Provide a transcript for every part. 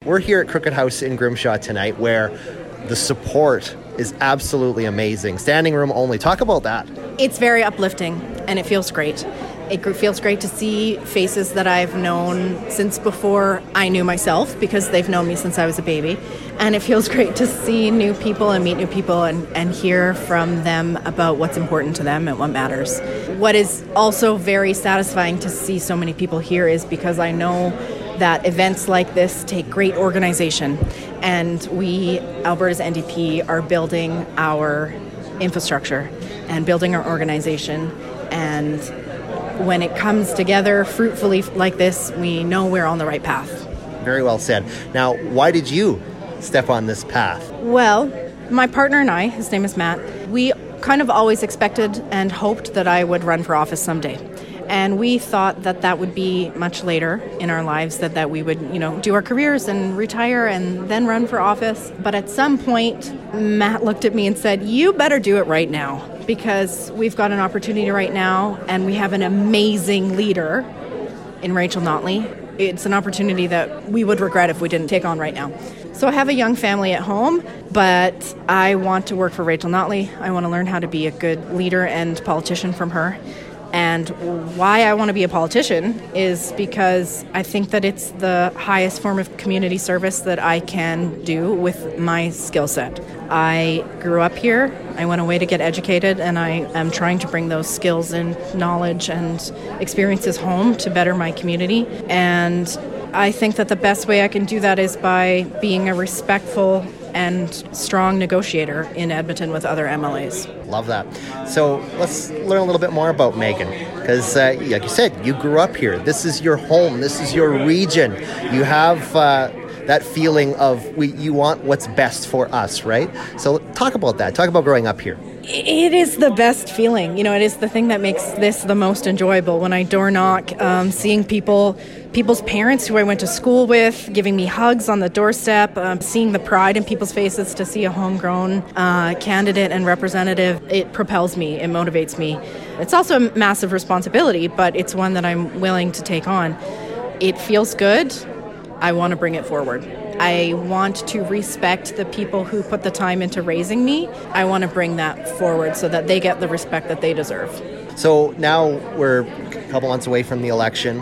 we're here at Crooked House in Grimshaw tonight, where the support is absolutely amazing. Standing room only. Talk about that. It's very uplifting, and it feels great. It feels great to see faces that I've known since before I knew myself, because they've known me since I was a baby. And it feels great to see new people and meet new people and hear from them about what's important to them and what matters. What is also very satisfying to see so many people here is because I know that events like this take great organization. And we, Alberta's NDP, are building our infrastructure and building our organization. And when it comes together fruitfully like this, we know we're on the right path. Very well said. Now, why did you step on this path? Well, my partner and I, his name is Matt, we kind of always expected and hoped that I would run for office someday. And we thought that that would be much later in our lives, that we would, do our careers and retire and then run for office. But at some point, Matt looked at me and said, you better do it right now, because we've got an opportunity right now and we have an amazing leader in Rachel Notley. It's an opportunity that we would regret if we didn't take on right now. So I have a young family at home, but I want to work for Rachel Notley. I want to learn how to be a good leader and politician from her. And why I want to be a politician is because I think that it's the highest form of community service that I can do with my skill set. I grew up here, I went away to get educated, and I am trying to bring those skills and knowledge and experiences home to better my community. And I think that the best way I can do that is by being a respectful and strong negotiator in Edmonton with other MLAs. Love that. So let's learn a little bit more about Megan, because like you said, you grew up here. This is your home. This is your region. You have that feeling of you want what's best for us, right? So talk about that. Talk about growing up here. It is the best feeling. It is the thing that makes this the most enjoyable. When I door knock, seeing people's parents who I went to school with giving me hugs on the doorstep, seeing the pride in people's faces to see a homegrown candidate and representative, it propels me, it motivates me. It's also a massive responsibility, but it's one that I'm willing to take on. It feels good. I want to bring it forward. I want to respect the people who put the time into raising me. I want to bring that forward so that they get the respect that they deserve. So now we're a couple months away from the election.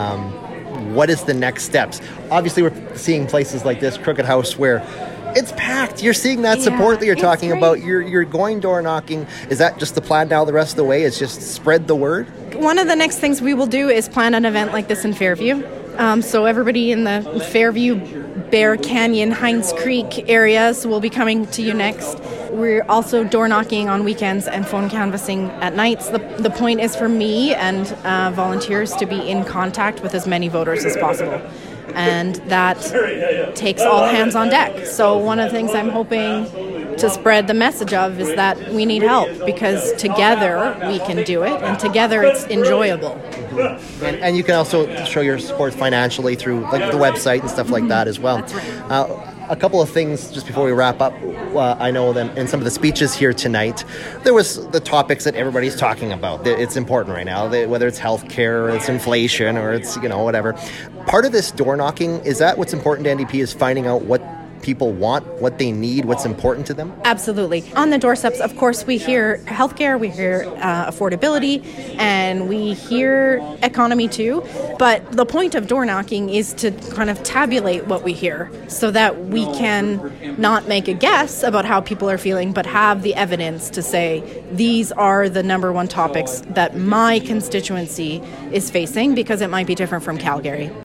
What is the next steps? Obviously, we're seeing places like this, Crooked House, where it's packed. You're seeing that support that you're talking about. You're going door knocking. Is that just the plan now the rest of the way? Is just spread the word? One of the next things we will do is plan an event like this in Fairview. So everybody in the Fairview, Bear Canyon, Hines Creek areas will be coming to you next. We're also door knocking on weekends and phone canvassing at nights. The point is for me and volunteers to be in contact with as many voters as possible. And that takes all hands on deck. So one of the things I'm hoping to spread the message of is that we need help, because together we can do it, and together it's enjoyable. And you can also show your support financially through the website and stuff like that as well. That's right. A couple of things just before we wrap up. I know that in some of the speeches here tonight, there was the topics that everybody's talking about. It's important right now, whether it's healthcare or it's inflation or it's, whatever. Part of this door knocking, is that what's important to NDP, is finding out what people want, what they need, what's important to them? Absolutely. On the doorsteps, of course, we hear healthcare, we hear affordability, and we hear economy too. But the point of door knocking is to kind of tabulate what we hear so that we can not make a guess about how people are feeling, but have the evidence to say, these are the number one topics that my constituency is facing, because it might be different from Calgary.